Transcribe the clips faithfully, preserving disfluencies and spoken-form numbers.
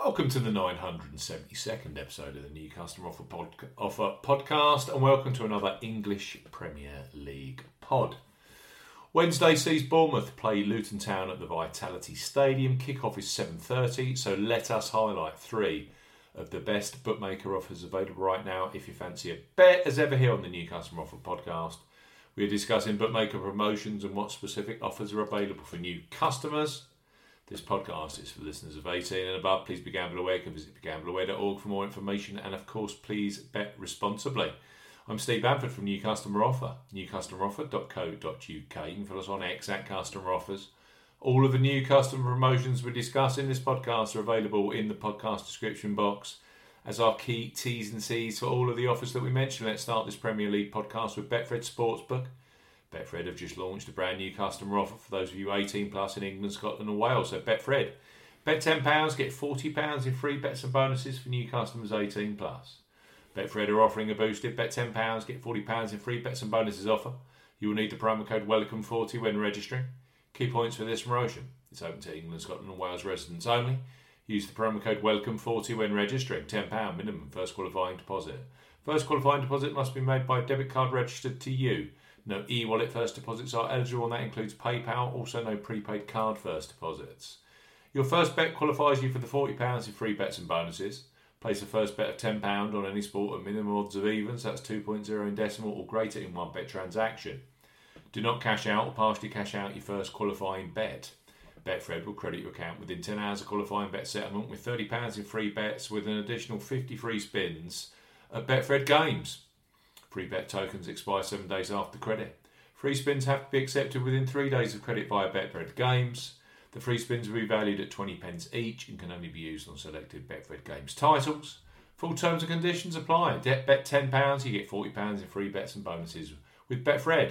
Welcome to the nine hundred seventy-second episode of the New Customer Offer, pod- Offer podcast, and welcome to another English Premier League pod. Wednesday sees Bournemouth play Luton Town at the Vitality Stadium. Kick-off is seven thirty, so let us highlight three of the best bookmaker offers available right now if you fancy a bet. As ever here on the New Customer Offer podcast, we are discussing bookmaker promotions and what specific offers are available for new customers. This podcast is for listeners of eighteen and above. Please be gamble aware. You can visit be gamble aware dot org for more information. And of course, please bet responsibly. I'm Steve Bamford from New Customer Offer, new customer offer dot co dot uk. You can follow us on X at Customer Offers. All of the new customer promotions we discuss in this podcast are available in the podcast description box as our key T's and C's for all of the offers that we mentioned. Let's start this Premier League podcast with Betfred Sportsbook. Betfred have just launched a brand new customer offer for those of you eighteen plus in England, Scotland and Wales. So Betfred, bet ten pounds, get forty pounds in free bets and bonuses for new customers eighteen plus. Betfred are offering a boosted bet ten pounds, get forty pounds in free bets and bonuses offer. You will need the promo code welcome forty when registering. Key points for this promotion: it's open to England, Scotland and Wales residents only. Use the promo code welcome forty when registering. ten pounds minimum first qualifying deposit. First qualifying deposit must be made by debit card registered to you. No e-wallet first deposits are eligible, and that includes PayPal. Also, no prepaid card first deposits. Your first bet qualifies you for the forty pounds in free bets and bonuses. Place a first bet of ten pounds on any sport at minimum odds of evens, that's two point oh in decimal or greater in one bet transaction. Do not cash out or partially cash out your first qualifying bet. Betfred will credit your account within ten hours of qualifying bet settlement with thirty pounds in free bets with an additional fifty free spins at Betfred Games. Free bet tokens expire seven days after credit. Free spins have to be accepted within three days of credit via Betfred Games. The free spins will be valued at twenty pence each and can only be used on selected Betfred Games titles. Full terms and conditions apply. Bet ten pounds, you get forty pounds in free bets and bonuses with Betfred.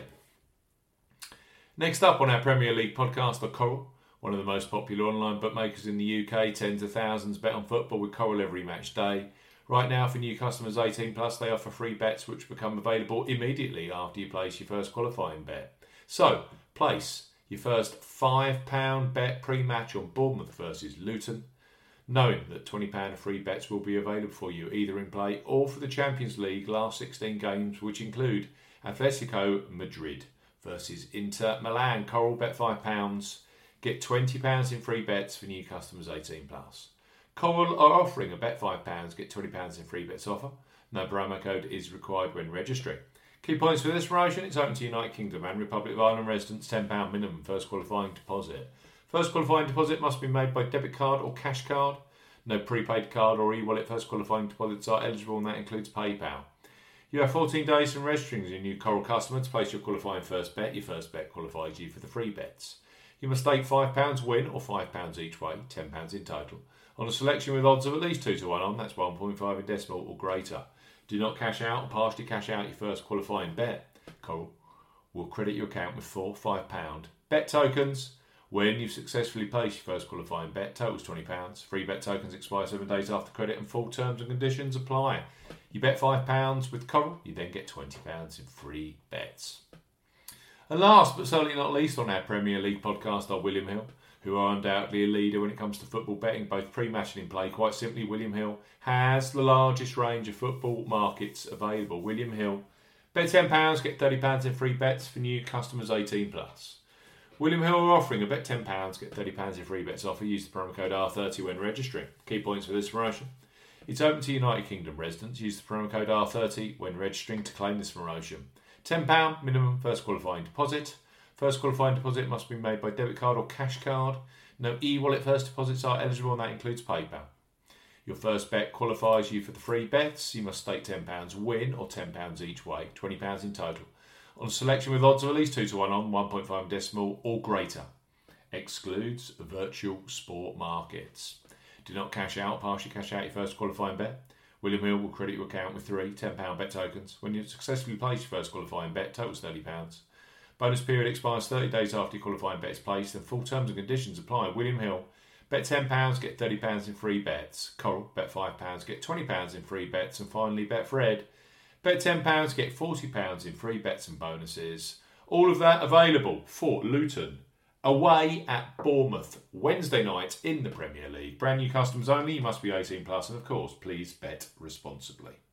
Next up on our Premier League podcast are Coral, one of the most popular online bookmakers in the U K. Tens of thousands bet on football with Coral every match day. Right now, for new customers eighteen plus, they offer free bets which become available immediately after you place your first qualifying bet. So, place your first five pounds bet pre-match on Bournemouth versus Luton, knowing that twenty pounds of free bets will be available for you either in play or for the Champions League last sixteen games, which include Atletico Madrid versus Inter Milan. Coral, bet five pounds, get twenty pounds in free bets for new customers eighteen plus. Coral are offering a bet five pounds, get twenty pounds in free bets offer. No promo code is required when registering. Key points for this promotion: it's open to United Kingdom and Republic of Ireland residents. ten pounds minimum first qualifying deposit. First qualifying deposit must be made by debit card or cash card. No prepaid card or e-wallet first qualifying deposits are eligible, and that includes PayPal. You have fourteen days from registering as a new Coral customer to place your qualifying first bet. Your first bet qualifies you for the free bets. You must stake five pounds win or five pounds each way, ten pounds in total, on a selection with odds of at least two to one on, that's one point five in decimal or greater. Do not cash out or partially cash out your first qualifying bet. Coral will credit your account with four five pounds bet tokens when you've successfully placed your first qualifying bet. Totals twenty pounds. Free bet tokens expire seven days after credit and full terms and conditions apply. You bet five pounds with Coral, you then get twenty pounds in free bets. And last but certainly not least on our Premier League podcast are William Hill, who are undoubtedly a leader when it comes to football betting, both pre-match and in play. Quite simply, William Hill has the largest range of football markets available. William Hill, bet ten pounds, get thirty pounds in free bets for new customers eighteen plus. William Hill are offering a bet ten pounds, get thirty pounds in free bets offer. Use the promo code R thirty when registering. Key points for this promotion: it's open to United Kingdom residents. Use the promo code R thirty when registering to claim this promotion. ten pounds minimum first qualifying deposit. First qualifying deposit must be made by debit card or cash card. No e-wallet first deposits are eligible, and that includes PayPal. Your first bet qualifies you for the free bets. You must stake ten pounds win or ten pounds each way, twenty pounds in total, on a selection with odds of at least two to one on, one point five decimal or greater. Excludes virtual sport markets. Do not cash out, partially cash out your first qualifying bet. William Hill will credit your account with three ten pounds bet tokens. When you successfully place your first qualifying bet, totals thirty pounds. Bonus period expires thirty days after your qualifying bet is placed, and full terms and conditions apply. William Hill, bet ten pounds, get thirty pounds in free bets. Coral, bet five pounds, get twenty pounds in free bets. And finally, Betfred, bet ten pounds, get forty pounds in free bets and bonuses. All of that available for Luton away at Bournemouth Wednesday night in the Premier League. Brand new customers only. You must be eighteen plus, and of course, please bet responsibly.